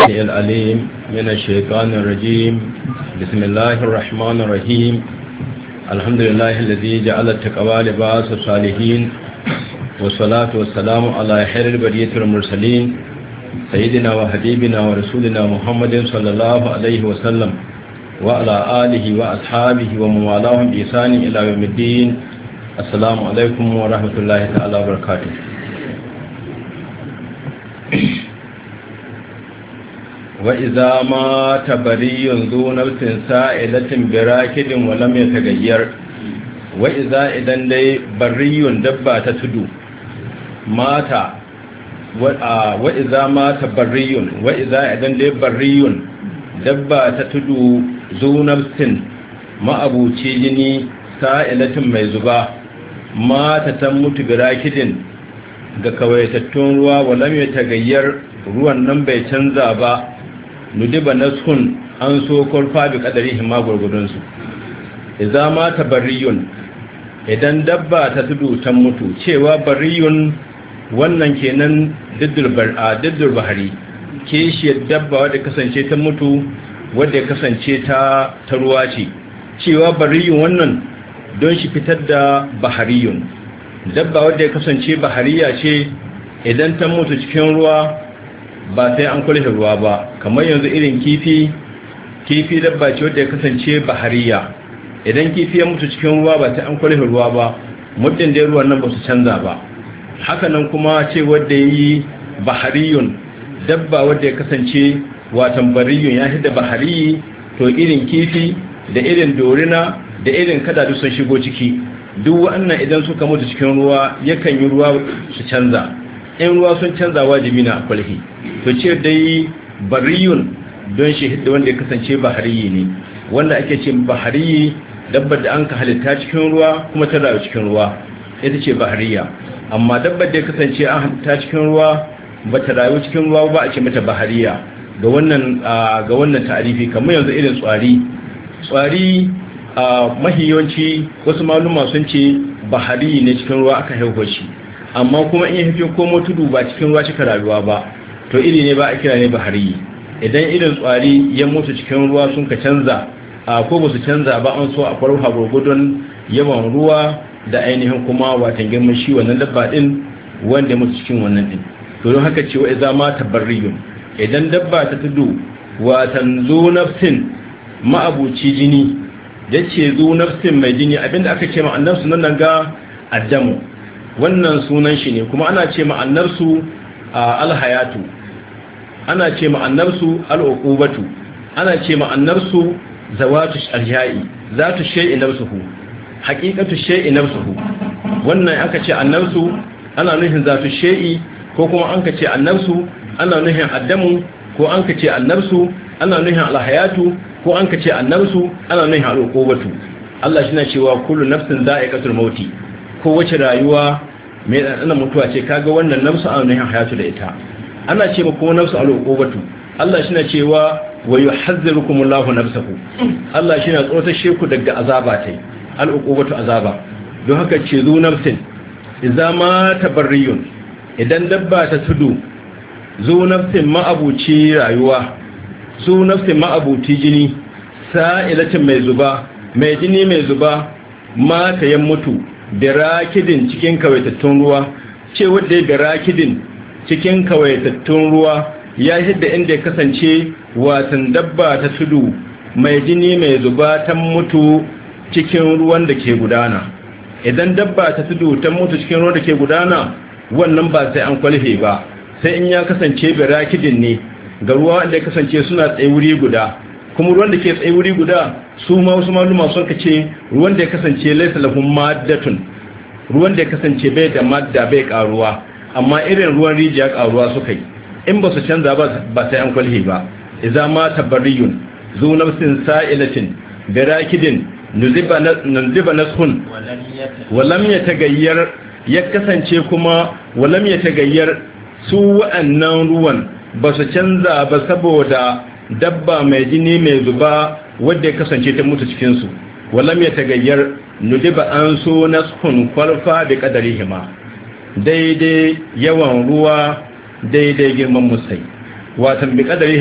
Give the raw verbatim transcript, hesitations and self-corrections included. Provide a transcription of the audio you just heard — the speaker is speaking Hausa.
العليم من الشيطان الرجيم بسم الله الرحمن الرحيم الحمد لله الذي جعل التقوى لباس الصالحين والصلاة والسلام على خير البرية المرسلين سيدنا وحبيبنا ورسولنا محمد صلى الله عليه وسلم وعلى آله وأصحابه ومن والاهم بإحسان إلى يوم الدين. السلام عليكم ورحمة الله تعالى وبركاته. وإذا مات بري ذو نفس سائلة براكد ولم يتغير وإذا إذن لي بري دبا تتدو مات وإذا مات بري وإذا إذن لي بري دبا تتدو ذو نفس ما أبو تيجني سائلة ميزبا مات تموت براكد ga kawaitattun ruwa walam ya tagayyar ruwan nan bai canza ba nudiba naskun an so kurfa bi kadarihi ma gurgudun su idza ma tabarriyun idan dabba ta tudu ta mutu cewa bariyun wannan kenan diddul bar'a diddul bahari kishiyar dabba wadda kasance ta mutu wadda kasance ta ta ruwa ce cewa bariyun wannan don shi fitar da bahariyun dabba wadda ya kasance bahariya ce idan ta mutu cikin ruwa ba sai an kulhe ruwa ba kamar yanzu irin kifi kifi dabba ce wadda ya kasance bahariya idan kifi ya mutu cikin ruwa ba sai an kulhe ruwa ba muddin da ruwan nan ba su canza ba haka nan kuma ce wadda yi bahariyun dabba wadda ya kasance watan bariyun ya hidda bahariyi to irin kifi da irin dorina da irin kada duk sun shigo ciki duk wannan idan suka mutu cikin ruwa yakan yi ruwa su canza in ruwa sun canza wajibi na kulhi to ce dai bariyun don shi hidda wanda ya kasance bahariyi ne wanda ake ce bahariyi dabbar da an ka halitta cikin ruwa kuma ta rayu cikin ruwa ita ce bahariya amma dabbar da ya kasance an halitta cikin ruwa ba ta rayu cikin ruwa ba a ce mata bahariya ga wannan ga wannan ta'arifi kamar yanzu irin tsari tsari a mahiyanci wasu maluma sun ce bahari ne cikin ruwa aka haihuwa shi amma kuma in ya haifin komo tudu ba cikin ruwa cika rayuwa ba to iri ne ba a kira ne bahari idan irin tsari ya mutu cikin ruwa sun ka canza a ko ba su canza ba an so a farfa gurgudun yawan ruwa da ainihin kuma watan girman shi wannan dabba din wanda ya mutu cikin wannan din to don haka cewa idza ma tabarriyun idan dabba ta tudu watan zu nafsin ma'abuci jini ya ce zu nafsin mai jini abinda aka ce ma'annarsu nan ga addamu wannan sunan shi ne kuma ana ce ma'annarsu alhayatu ana ce ma'annarsu al'uqubatu ana ce ma'annarsu zawatu aljai zatu shay'in nafsuhu haqiqatu shay'in nafsuhu wannan aka ce annarsu ana nufin zatu shay'i ko kuma an ka ce annarsu ana nufin addamu ko an ka ce annarsu ana nufin alhayatu ko an ka ce annarsu ana nufin al'uqubatu Allah shi na cewa kullu nafsin za'iqatul mauti ko wace rayuwa mai dan mutuwa ce kaga wannan nafsu ana nufin hayatu da ita ana ce ma kuma nafsu al'uqubatu Allah shi na cewa wa yuhazzirukumullahu nafsahu Allah shi na tsotar sheku daga azaba tai al'uqubatu azaba don haka ce zu nafsin idza ma tabarriyun idan dabba ta tudu zu nafsin ma'abuci rayuwa su nafsin ma'abuti jini sa'ilatin mai zuba mai jini mai zuba mata ya mutu da rakidin cikin kawaitattun ruwa ce wadda ya da rakidin cikin kawaitattun ruwa ya hidda inda ya kasance watan dabba ta tudu mai jini mai zuba ta mutu cikin ruwan da ke gudana idan dabba ta tudu ta mutu cikin ruwan da ke gudana wannan ba sai an kwalfe ba sai in ya kasance da rakidin ne ga ruwa wanda ya kasance suna tsaye wuri guda kuma ruwan da ke tsaye wuri guda su ma wasu maluma sun kace ruwan da ya kasance laysa lahum maddatun ruwan da ya kasance bai da madda bai karuwa amma irin ruwan rijiya karuwa suka yi in ba su canza ba ba sai an kwalhi ba idza ma tabarriyun zu nafsin sa'ilatin birakidin nuziba nuziba nashun walam yatagayyar ya kasance kuma walam yatagayyar su wa'annan ruwan ba su canza ba saboda dabba mai jini mai zuba wadda ya kasance ta mutu cikinsu walam ya tagayyar nudiba an so nashun kwalfa da kadari hima daidai yawan ruwa daidai girman musai watan bi kadari